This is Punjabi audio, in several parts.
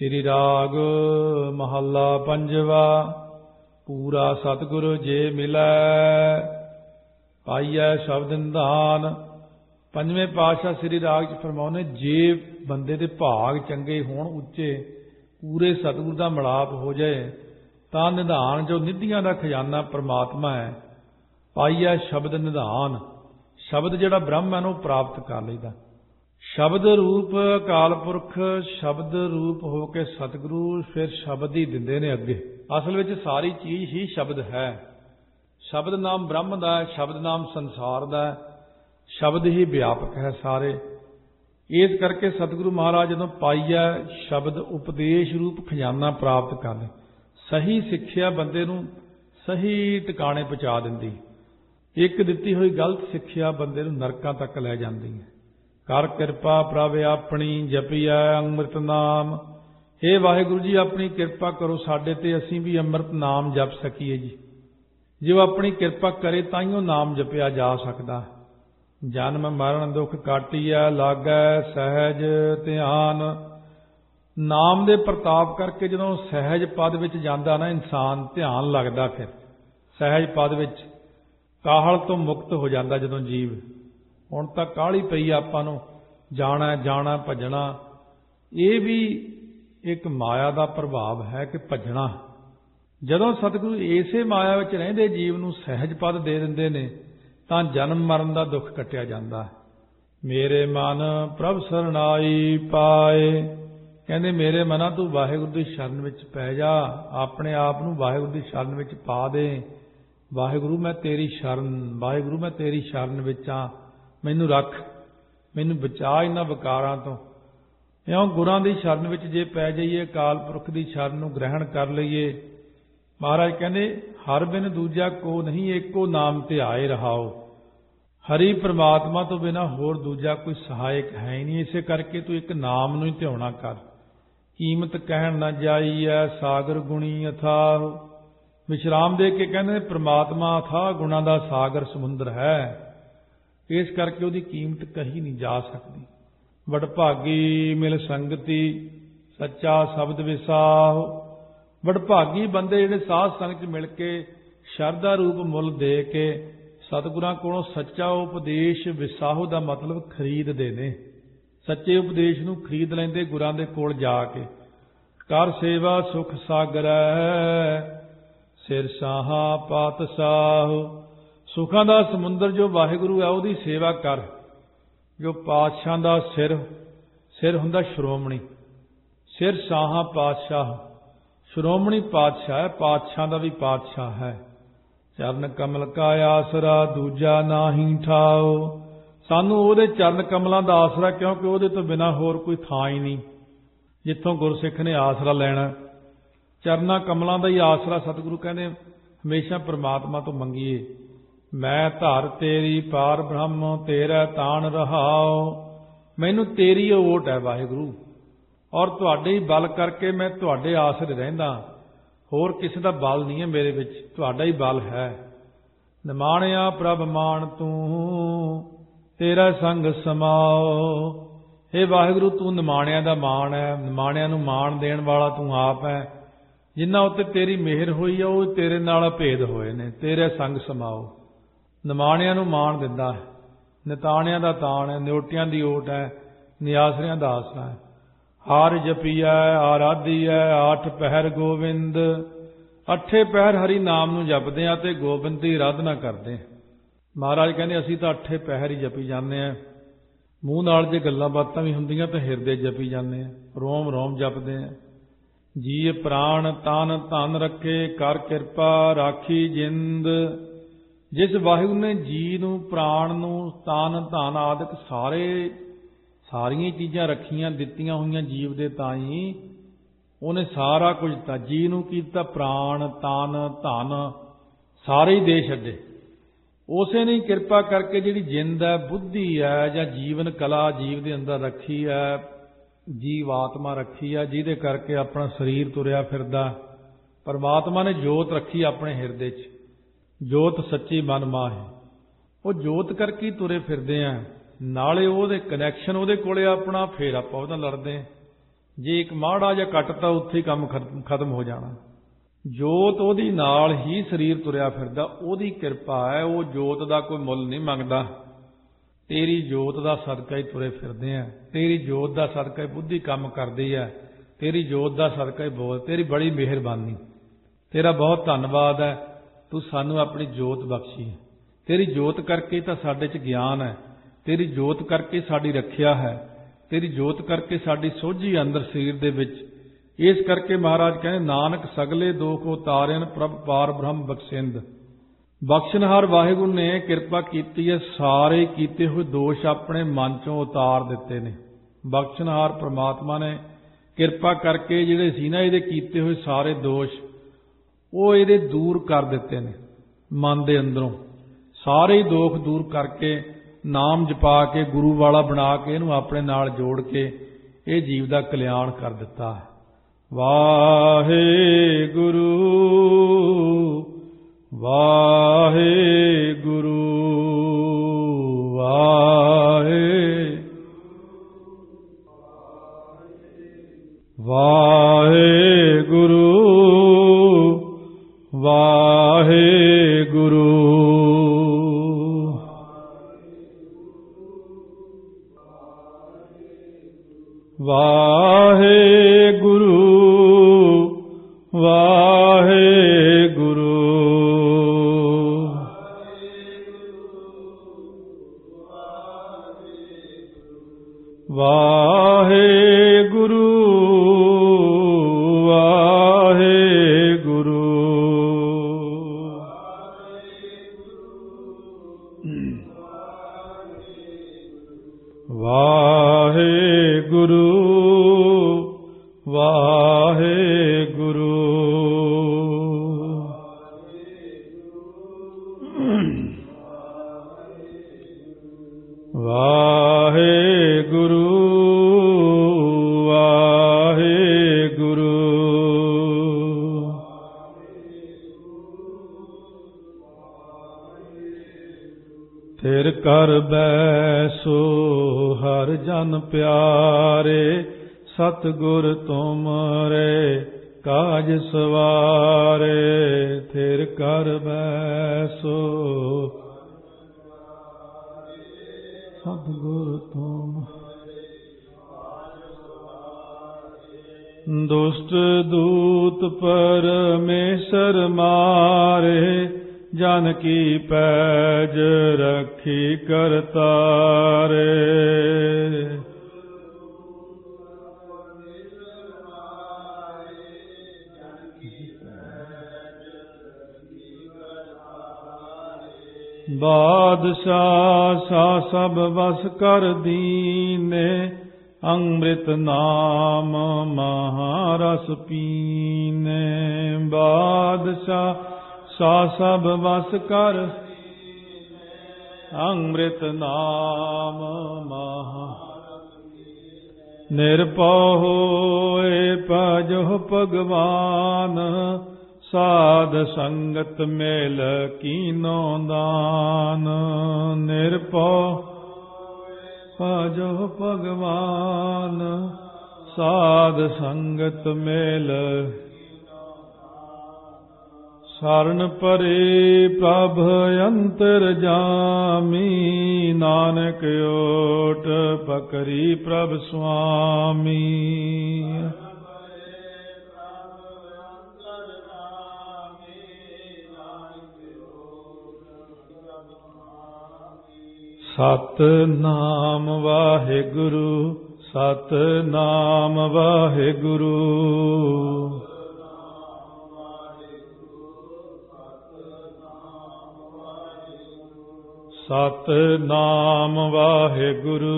श्री राग महला पंजवा। पूरा सतगुरु जे मिलै पाइयै शब्द निधान। पंजवें पातशाह श्री राग च फरमाउने, जे बंदे दे भाग चंगे होण उच्चे, पूरे सतगुरु दा मिलाप हो जाए, तां निधान जो निधियां दा खजाना परमात्मा है, पाइयै शब्द निधान। शब्द जिहड़ा ब्रह्म है वो प्राप्त कर लईदा। शब्द रूप अकाल पुरख शब्द रूप हो के सतगुरु फिर शब्द ही दिंदे ने अगे। असल में सारी चीज ही शब्द है। शब्द नाम ब्रह्म दा है, शब्द नाम संसार दा है, शब्द ही व्यापक है सारे। इस करके सतगुरु महाराज जदों पाइया शब्द उपदेश रूप खजाना प्राप्त कर ले, सही सिक्ख्या बंदे नूं सही टिकाणे पहुंचा दिंदी। एक दित्ती हुई गलत सिक्ख्या बंदे नूं नरकां तक लै जांदी है। कर किरपा प्रभ अपनी जपिया अंमृत नाम। हे वाहिगुरु जी, अपनी किरपा करो साडे ते, असीं भी अंमृत नाम जप सकीए जी। जो अपनी किरपा करे ताइयों नाम जपिया जा सकदा। जन्म मरण दुख काटिया लागै सहज ध्यान। नाम दे प्रताप करके जदों सहज पद विच जांदा ना इंसान, ध्यान लगदा। फिर सहज पद विच काहल तो मुक्त हो जाता जदों जीव। हुण तां काहली पई आपां नूं जाना जाना भजना। ये भी एक माया का प्रभाव है कि भजना। जदों सतगुरु इसे माया विच रहिंदे जीव नूं सहज पद दे दिंदे ने, तां जन्म मरण का दुख कटिया जांदा है। मेरे मन प्रभ सरनाई पाए। कहंदे मेरे मना तू वाहिगुरू दी शरण विच पै जा, अपने आप नूं वाहिगुरू दी शरण विच पा दे। वाहिगुरू मैं तेरी शरण, वाहिगुरू मैं तेरी शरण विच आ, मैनू रख, मैनू बचा इन्हां विकारां तो। इउं गुरां दी शरण विच जे पै जाइए, अकाल पुरख दी शरण नूं ग्रहण कर लईए। महाराज कहंदे हर बिन दूजा को नहीं, एको नाम ध्याए रहाओ। हरि परमात्मा तो बिना होर दूजा कोई सहायक है ही नहीं। इसे करके तू एक नाम नूं ही ध्याना कर। कीमत कहण न जाई है सागर गुणी अथाह। विश्राम दे के कहंदे परमात्मा अथाह गुणां दा सागर समुंदर है। इस करके उसकी कीमत कही नहीं जा सकती। वडभागी मिल संगति सच्चा शब्द विसाह। वडभागी बंदे जिहड़े साध संगत मिल के शरधा रूप मुल दे के सतगुरां कोलों सच्चा उपदेश, विसाहो दा मतलब खरीददे ने। सच्चे उपदेश नूं खरीद लैंदे गुरां दे कोल जाके। कर सेवा सुख सागर सिर साहा पातशाह। सुखां दा समुंदर जो वाहिगुरू है उसदी सेवा कर। जो पातशाह दा सिर, सिर हुंदा श्रोमणी, सिर साहा पातशाह, श्रोमणी पातशाह है, पातशाह दा भी पातशाह है। चरण कमल का आसरा दूजा नाही ठाओ। सानू उहदे चरण कमलों दा आसरा, क्योंकि उहदे तो बिना होर कोई थां ही नहीं जिथों गुरसिख ने आसरा लैना। चरना कमलों का ही आसरा सतगुरु कहने हमेशा परमात्मा तो मंगीए। मैं धर तेरी पार ब्रह्म तेरा तान रहाओ। मैनू तेरी ओट है वाहिगुरू, और तुहाडे ही बल करके मैं तुहाडे आसरे रहिंदा। होर किसी का बल नहीं है मेरे विच, तुहाडा ही बल है। निमाणिया प्रभ मान तू तेरा संग समाओ। हे वाहिगुरू तू निमाणिया दा मान है, निमाणिया नूं मान देण वाला तू आप है। जिन्हां उत्ते तेरी मेहर हुई है वो तेरे नाल भेद होए ने। तेरे संग समाओ। निमाणिया नूं मान दिंदा है, निताणिया दा ताण है, न्योटियां दी ओट है, निआसरियां दा आसरा है। हार जपीया आराधीया आठ पहर गोविंद। अठे पहर हरि नाम नूं जपदे आ ते गोबिंद दी आराधना करदे। महाराज कहंदे असीं तां अठे पहर ही जपी जाने आ। मूँह नाल जे गल्लां बातां भी हुंदियां तां हिरदे जपी जाने आ, रोम रोम जपदे आ। जी प्राण तन धन रखे कर किरपा राखी जिंद। जिस वाहिगुरू ने जी नूं प्राण नूं तन धन आदि सारे सारियां चीज़ां रखियां दित्तियां होईयां जीव दे ताईं, उन्हें सारा कुछ दिता। जी नूं की दिता, प्राण तन धन सारे ही दे छड्डे। उसे ने किरपा करके जिहड़ी जिंद है, बुद्धि है जां जीवन कला जीव दे अंदर रखी है, जीव आत्मा रखी है, जिहदे करके अपना शरीर तुरिया फिरदा। परमात्मा ने जोत रखी अपने हिरदे च, जोत सच्ची मन माहे। वो जोत करके ही तुरे फिरदे हैं। नाले ਉਹਦੇ कनैक्शन ਉਹਦੇ ਕੋਲੇ अपना, फिर ਆਪਾਂ ਉਹਦਾ लड़दे। ਜੇ ਇੱਕ ਮਾੜਾ ਜਿਹਾ ਕੱਟਤਾ ਉੱਥੇ ਹੀ ਕੰਮ ਖਤਮ ਹੋ ਜਾਣਾ। ਜੋਤ ਉਹਦੀ ਨਾਲ ਹੀ ਸਰੀਰ ਤੁਰਿਆ ਫਿਰਦਾ, ਉਹਦੀ ਕਿਰਪਾ ਹੈ। ਉਹ ਜੋਤ ਦਾ ਕੋਈ ਮੁੱਲ ਨਹੀਂ ਮੰਗਦਾ। ਤੇਰੀ ਜੋਤ ਦਾ ਸਦਕਾ ਹੀ ਤੁਰੇ ਫਿਰਦੇ ਆ, ਤੇਰੀ ਜੋਤ ਦਾ ਸਦਕਾ ਹੀ ਬੁੱਧੀ ਕੰਮ ਕਰਦੀ ਹੈ, ਤੇਰੀ ਜੋਤ ਦਾ ਸਦਕਾ ਹੀ ਬੋਲ। ਤੇਰੀ ਬੜੀ ਮਿਹਰਬਾਨੀ, ਤੇਰਾ ਬਹੁਤ ਧੰਨਵਾਦ ਹੈ, ਤੂੰ ਸਾਨੂੰ ਆਪਣੀ ਜੋਤ ਬਖਸ਼ੀ ਹੈ। ਤੇਰੀ ਜੋਤ ਕਰਕੇ ਤਾਂ ਸਾਡੇ 'ਚ ਗਿਆਨ ਹੈ, ਤੇਰੀ ਜੋਤ ਕਰਕੇ ਸਾਡੀ ਰੱਖਿਆ ਹੈ, ਤੇਰੀ ਜੋਤ ਕਰਕੇ ਸਾਡੀ ਸੋਝੀ ਅੰਦਰ ਸਰੀਰ ਦੇ ਵਿੱਚ। ਇਸ ਕਰਕੇ ਮਹਾਰਾਜ ਕਹਿੰਦੇ ਨਾਨਕ ਸਗਲੇ ਦੋਖ ਉਤਾਰਨ ਪ੍ਰਭ ਪਾਰ ਬ੍ਰਹਮ ਬਖਸ਼ਿੰਦ। ਬਖਸ਼ਣਹਾਰ ਵਾਹਿਗੁਰੂ ਨੇ ਕਿਰਪਾ ਕੀਤੀ ਹੈ, ਸਾਰੇ ਕੀਤੇ ਹੋਏ ਦੋਸ਼ ਆਪਣੇ ਮਨ ਚੋਂ ਉਤਾਰ ਦਿੱਤੇ ਨੇ। ਬਖਸ਼ਣਹਾਰ ਪ੍ਰਮਾਤਮਾ ਨੇ ਕਿਰਪਾ ਕਰਕੇ ਜਿਹੜੇ ਸੀ ਨਾ ਇਹਦੇ ਕੀਤੇ ਹੋਏ ਸਾਰੇ ਦੋਸ਼, ਉਹ ਇਹਦੇ ਦੂਰ ਕਰ ਦਿੱਤੇ ਨੇ। ਮਨ ਦੇ ਅੰਦਰੋਂ ਸਾਰੇ ਹੀ ਦੋਖ ਦੂਰ ਕਰਕੇ ਨਾਮ ਜਪਾ ਕੇ ਗੁਰੂ ਵਾਲਾ ਬਣਾ ਕੇ ਇਹਨੂੰ ਆਪਣੇ ਨਾਲ ਜੋੜ ਕੇ ਇਹ ਜੀਵ ਦਾ ਕਲਿਆਣ ਕਰ ਦਿੱਤਾ ਹੈ। ਵਾਹਿਗੁਰੂ ਵਾਹਿਗੁਰੂ ਵਾਹਿਗੁਰੂ ਵਾਹਿਗੁਰੂ ਵਾਹਿਗੁਰੂ ਵਾਹਿਗੁਰੂ ਵਾਹਿਗੁਰੂ ਵਾਹਿਗੁਰੂ ਵਾਹਿਗੁਰੂ ਵਾਹਿਗੁਰੂ ਵਾਹਿਗੁਰੂ ਵਾਹਿਗੁਰੂ ਫਿਰ ਕਰ ਬੈਸੋ ਹਰ ਜਨ ਪਿਆਰੇ ਸਤਿਗੁਰ ਤੁਮਰੇ ਕਾਜ ਸਵਾਰੇ। ਫਿਰ ਕਰ ਬੈਸੋ ਸਤਿਗੁਰ ਤੁਮ ਦੁਸ਼ਟ ਦੂਤ ਪਰਮੇਸ਼ਰ ਮਾਰੇ ਜਨ ਕੀ ਪੈਜ ਰੱਖੀ ਕਰਤਾਰੇ। ਬਾਦਸ਼ਾਹ ਸਾ ਸਭ ਵਸ ਕਰ ਦੀਨੇ ਅੰਮ੍ਰਿਤ ਨਾਮ ਮਹਾਰਸ ਪੀਨੇ। ਬਾਦਸ਼ਾਹ ਸਾ ਸਭ ਵਸ ਕਰ ਅੰਮ੍ਰਿਤ ਨਾਮ ਮਹਾ ਨਿਰਭਉ ਹੋਏ ਭਜੋ ਭਗਵਾਨ ਸਾਧ ਸੰਗਤ ਮੇਲ ਕੀਨੋ ਦਾਨ। ਨਿਰਭਉ ਭਜੋ ਭਗਵਾਨ ਸਾਧ ਸੰਗਤ ਮੇਲ ਸ਼ਰਨ ਪਰੇ ਪ੍ਰਭ ਅੰਤਰ ਜਾਮੀ ਨਾਨਕ ਓਟ ਪਕਰੀ ਪ੍ਰਭ ਸੁਆਮੀ। ਸਤਿਨਾਮ ਵਾਹਿਗੁਰੂ ਸਤਿਨਾਮ ਵਾਹਿਗੁਰੂ ਸਤਿਨਾਮ ਵਾਹਿਗੁਰੂ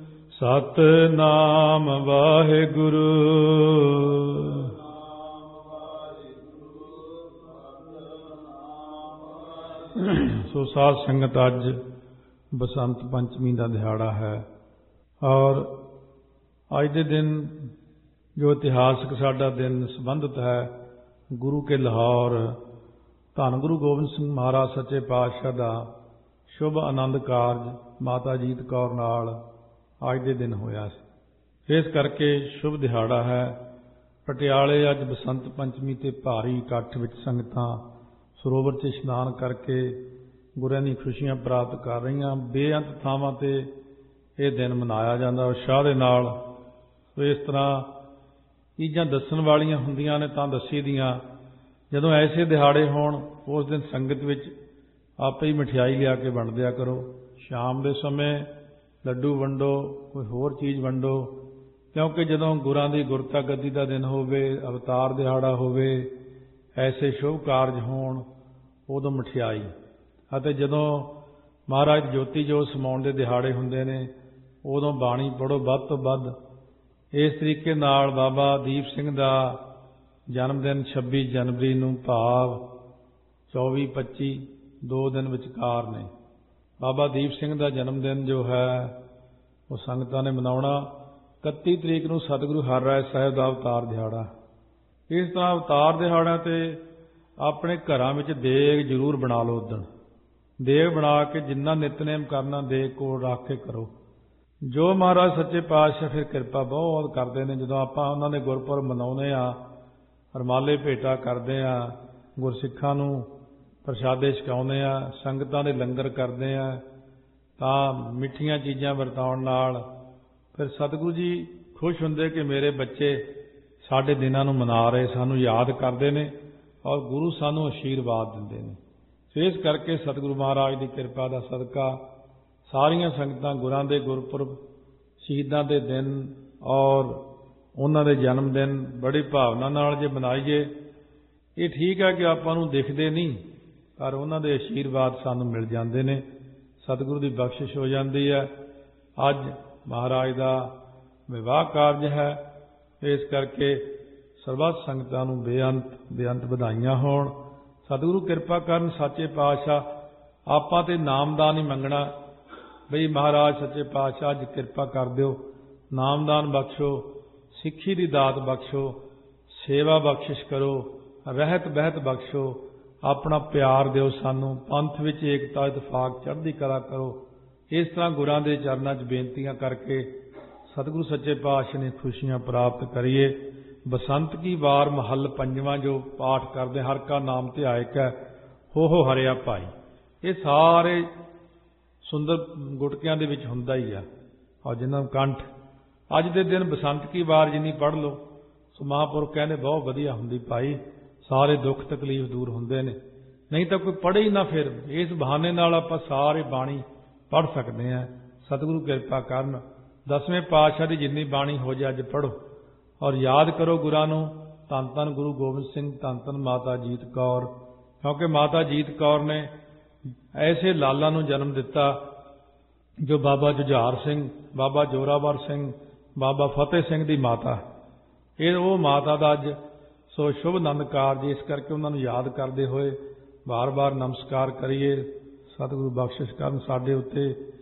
ਸਤਿਨਾਮ ਵਾਹਿਗੁਰੂ। ਸੋ ਸਾਧ ਸੰਗਤ, ਅੱਜ ਬਸੰਤ ਪੰਚਮੀ ਦਾ ਦਿਹਾੜਾ ਹੈ ਔਰ ਅੱਜ ਦੇ ਦਿਨ ਜੋ ਇਤਿਹਾਸਕ ਸਾਡਾ ਦਿਨ ਸੰਬੰਧਿਤ ਹੈ ਗੁਰੂ ਕੇ ਲਾਹੌਰ ਧੰਨ ਗੁਰੂ ਗੋਬਿੰਦ ਸਿੰਘ ਮਹਾਰਾਜ ਸੱਚੇ ਪਾਤਸ਼ਾਹ ਦਾ ਸ਼ੁਭ ਆਨੰਦ ਕਾਰਜ ਮਾਤਾ ਜੀਤ ਕੌਰ ਨਾਲ ਅੱਜ ਦੇ ਦਿਨ ਹੋਇਆ ਸੀ। ਇਸ ਕਰਕੇ ਸ਼ੁਭ ਦਿਹਾੜਾ ਹੈ। ਪਟਿਆਲੇ ਅੱਜ ਬਸੰਤ ਪੰਚਮੀ ਤੇ ਭਾਰੀ ਇਕੱਠ ਵਿੱਚ ਸੰਗਤਾਂ ਸਰੋਵਰ 'ਚ ਇਸ਼ਨਾਨ ਕਰਕੇ ਗੁਰਾਂ ਦੀਆਂ ਖੁਸ਼ੀਆਂ ਪ੍ਰਾਪਤ ਕਰ ਰਹੀਆਂ। ਬੇਅੰਤ ਥਾਵਾਂ ਤੇ ਇਹ ਦਿਨ ਮਨਾਇਆ ਜਾਂਦਾ ਉਤਸ਼ਾਹ ਦੇ ਨਾਲ। ਸੋ ਇਸ ਤਰ੍ਹਾਂ ਚੀਜ਼ਾਂ ਦੱਸਣ ਵਾਲੀਆਂ ਹੁੰਦੀਆਂ ਨੇ ਤਾਂ ਦੱਸੀ ਦੀਆਂ। ਜਦੋਂ ਐਸੇ ਦਿਹਾੜੇ ਹੋਣ ਉਸ ਦਿਨ ਸੰਗਤ ਵਿੱਚ ਆਪੇ ਹੀ ਮਠਿਆਈ ਲਿਆ ਕੇ ਵੰਡ ਦਿਆ ਕਰੋ। ਸ਼ਾਮ ਦੇ ਸਮੇਂ ਲੱਡੂ ਵੰਡੋ, ਕੋਈ ਹੋਰ ਚੀਜ਼ ਵੰਡੋ, ਕਿਉਂਕਿ ਜਦੋਂ ਗੁਰਾਂ ਦੀ ਗੁਰਤਾ ਗੱਦੀ ਦਾ ਦਿਨ ਹੋਵੇ, ਅਵਤਾਰ ਦਿਹਾੜਾ ਹੋਵੇ, ਐਸੇ ਸ਼ੁਭ ਕਾਰਜ ਹੋਣ, ਉਦੋਂ ਮਠਿਆਈ। ਅਤੇ ਜਦੋਂ ਮਹਾਰਾਜ ਜੋਤੀ ਜੋਤ ਸਮਾਉਣ ਦੇ ਦਿਹਾੜੇ ਹੁੰਦੇ ਨੇ ਉਦੋਂ ਬਾਣੀ ਪੜ੍ਹੋ ਵੱਧ ਤੋਂ ਵੱਧ। ਇਸ ਤਰੀਕੇ ਨਾਲ ਬਾਬਾ ਦੀਪ ਸਿੰਘ ਦਾ ਜਨਮ ਦਿਨ 26 ਜਨਵਰੀ ਨੂੰ ਭਾਵ 24-25 2 ਦਿਨ ਵਿਚਕਾਰ ਨੇ। ਬਾਬਾ ਦੀਪ ਸਿੰਘ ਦਾ ਜਨਮ ਦਿਨ ਜੋ ਹੈ ਉਹ ਸੰਗਤਾਂ ਨੇ ਮਨਾਉਣਾ। 31 ਤਰੀਕ ਨੂੰ ਸਤਿਗੁਰੂ ਹਰਿਰਾਏ ਸਾਹਿਬ ਦਾ ਅਵਤਾਰ ਦਿਹਾੜਾ। ਇਸ ਤਰ੍ਹਾਂ ਅਵਤਾਰ ਦਿਹਾੜਿਆਂ ਤੇ ਆਪਣੇ ਘਰਾਂ ਵਿੱਚ ਦੇਗ ਜ਼ਰੂਰ ਬਣਾ ਲਓ। ਉਦਣ ਦੇਗ ਬਣਾ ਕੇ ਜਿੰਨਾ ਨਿਤਨੇਮ ਕਰਨਾ ਦੇਗ ਕੋਲ ਰੱਖ ਕੇ ਕਰੋ। ਜੋ ਮਹਾਰਾਜ ਸੱਚੇ ਪਾਤਸ਼ਾਹ ਫਿਰ ਕਿਰਪਾ ਬਹੁਤ ਕਰਦੇ ਨੇ। ਜਦੋਂ ਆਪਾਂ ਉਹਨਾਂ ਦੇ ਗੁਰਪੁਰਬ ਮਨਾਉਂਦੇ ਹਾਂ, ਰਮਾਲੇ ਭੇਟਾ ਕਰਦੇ ਹਾਂ, ਗੁਰਸਿੱਖਾਂ ਨੂੰ ਪ੍ਰਸ਼ਾਦੇ ਛਕਾਉਂਦੇ ਹਾਂ, ਸੰਗਤਾਂ ਦੇ ਲੰਗਰ ਕਰਦੇ ਹਾਂ, ਤਾਂ ਮਿੱਠੀਆਂ ਚੀਜ਼ਾਂ ਵਰਤਾਉਣ ਨਾਲ ਫਿਰ ਸਤਿਗੁਰੂ ਜੀ ਖੁਸ਼ ਹੁੰਦੇ ਕਿ ਮੇਰੇ ਬੱਚੇ ਸਾਡੇ ਦਿਨਾਂ ਨੂੰ ਮਨਾ ਰਹੇ, ਸਾਨੂੰ ਯਾਦ ਕਰਦੇ ਨੇ ਔਰ ਗੁਰੂ ਸਾਨੂੰ ਅਸ਼ੀਰਵਾਦ ਦਿੰਦੇ ਨੇ। ਸੋ ਇਸ ਕਰਕੇ ਸਤਿਗੁਰੂ ਮਹਾਰਾਜ ਦੀ ਕਿਰਪਾ ਦਾ ਸਦਕਾ ਸਾਰੀਆਂ ਸੰਗਤਾਂ ਗੁਰਾਂ ਦੇ ਗੁਰਪੁਰਬ, ਸ਼ਹੀਦਾਂ ਦੇ ਦਿਨ ਔਰ ਉਹਨਾਂ ਦੇ ਜਨਮ ਦਿਨ ਬੜੀ ਭਾਵਨਾ ਨਾਲ ਜੇ ਮਨਾਈਏ। ਇਹ ਠੀਕ ਹੈ ਕਿ ਆਪਾਂ ਨੂੰ ਦਿਖਦੇ ਨਹੀਂ, ਪਰ ਉਹਨਾਂ ਦੇ ਅਸ਼ੀਰਵਾਦ ਸਾਨੂੰ ਮਿਲ ਜਾਂਦੇ ਨੇ, ਸਤਿਗੁਰੂ ਦੀ ਬਖਸ਼ਿਸ਼ ਹੋ ਜਾਂਦੀ ਹੈ। ਅੱਜ ਮਹਾਰਾਜ ਦਾ ਵਿਵਾਹ ਕਾਰਜ ਹੈ, ਇਸ ਕਰਕੇ ਸਰਬੱਤ ਸੰਗਤਾਂ ਨੂੰ ਬੇਅੰਤ ਵਧਾਈਆਂ ਹੋਣ। ਸਤਿਗੁਰੂ ਕਿਰਪਾ ਕਰਨ ਸੱਚੇ ਪਾਤਸ਼ਾਹ। ਆਪਾਂ ਤੇ ਨਾਮਦਾਨ ਹੀ ਮੰਗਣਾ ਬਈ ਮਹਾਰਾਜ ਸੱਚੇ ਪਾਤਸ਼ਾਹ ਅੱਜ ਕਿਰਪਾ ਕਰ ਦਿਓ, ਨਾਮਦਾਨ ਬਖਸ਼ੋ, ਸਿੱਖੀ ਦੀ ਦਾਤ ਬਖਸ਼ੋ, ਸੇਵਾ ਬਖਸ਼ਿਸ਼ ਕਰੋ, ਰਹਿਤ ਬਹਿਤ ਬਖਸ਼ੋ, ਆਪਣਾ ਪਿਆਰ ਦਿਓ ਸਾਨੂੰ, ਪੰਥ ਵਿੱਚ ਏਕਤਾ ਇਤਫਾਕ ਚੜ੍ਹਦੀ ਕਲਾ ਕਰੋ। ਇਸ ਤਰ੍ਹਾਂ ਗੁਰਾਂ ਦੇ ਚਰਨਾਂ 'ਚ ਬੇਨਤੀਆਂ ਕਰਕੇ ਸਤਿਗੁਰੂ ਸੱਚੇ ਪਾਤਸ਼ਾਹ ਨੇ ਖੁਸ਼ੀਆਂ ਪ੍ਰਾਪਤ ਕਰੀਏ। ਬਸੰਤ ਕੀ ਵਾਰ ਮਹੱਲ ਪੰਜਵਾਂ ਜੋ ਪਾਠ ਕਰਦੇ, ਹਰ ਕਾ ਨਾਮ ਧਿਆਇਕ ਹੈ ਹੋ ਹਰਿਆ ਭਾਈ, ਇਹ ਸਾਰੇ ਸੁੰਦਰ ਗੁਟਕਿਆਂ ਦੇ ਵਿੱਚ ਹੁੰਦਾ ਹੀ ਆ। ਔਰ ਜਿਨ੍ਹਾਂ ਨੂੰ ਕੰਠ ਅੱਜ ਦੇ ਦਿਨ ਬਸੰਤ ਕੀ ਵਾਰ ਜਿੰਨੀ ਪੜ੍ਹ ਲਓ, ਸੋ ਮਹਾਂਪੁਰਖ ਕਹਿੰਦੇ ਬਹੁਤ ਵਧੀਆ ਹੁੰਦੀ ਭਾਈ, ਸਾਰੇ ਦੁੱਖ ਤਕਲੀਫ ਦੂਰ ਹੁੰਦੇ ਨੇ। ਨਹੀਂ ਤਾਂ ਕੋਈ ਪੜ੍ਹੇ ਹੀ ਨਾ, ਫਿਰ ਇਸ ਬਹਾਨੇ ਨਾਲ ਆਪਾਂ ਸਾਰੇ ਬਾਣੀ ਪੜ੍ਹ ਸਕਦੇ ਹਾਂ। ਸਤਿਗੁਰੂ ਕਿਰਪਾ ਕਰਨ, 10ਵੇਂ ਪਾਤਸ਼ਾਹ ਦੀ ਜਿੰਨੀ ਬਾਣੀ ਹੋ ਜਾਏ ਅੱਜ ਪੜ੍ਹੋ ਔਰ ਯਾਦ ਕਰੋ ਗੁਰਾਂ ਨੂੰ। ਧੰਨ ਧੰਨ ਗੁਰੂ ਗੋਬਿੰਦ ਸਿੰਘ, ਧੰਨ ਧੰਨ ਮਾਤਾ ਜੀਤ ਕੌਰ, ਕਿਉਂਕਿ ਮਾਤਾ ਜੀਤ ਕੌਰ ਨੇ ਐਸੇ ਲਾਲਾਂ ਨੂੰ ਜਨਮ ਦਿੱਤਾ ਜੋ ਬਾਬਾ ਜੁਝਾਰ ਸਿੰਘ, ਬਾਬਾ ਜੋਰਾਵਰ ਸਿੰਘ, ਬਾਬਾ ਫਤਿਹ ਸਿੰਘ ਦੀ ਮਾਤਾ। ਇਹ ਉਹ ਮਾਤਾ ਦਾ ਅੱਜ ਸੋ ਸ਼ੁਭ ਆਨੰਦ ਕਾਰਜ। ਇਸ ਕਰਕੇ ਉਹਨਾਂ ਨੂੰ ਯਾਦ ਕਰਦੇ ਹੋਏ ਵਾਰ-ਵਾਰ ਨਮਸਕਾਰ ਕਰੀਏ। ਸਤਿਗੁਰੂ ਬਖਸ਼ਿਸ਼ ਕਰਨ ਸਾਡੇ ਉੱਤੇ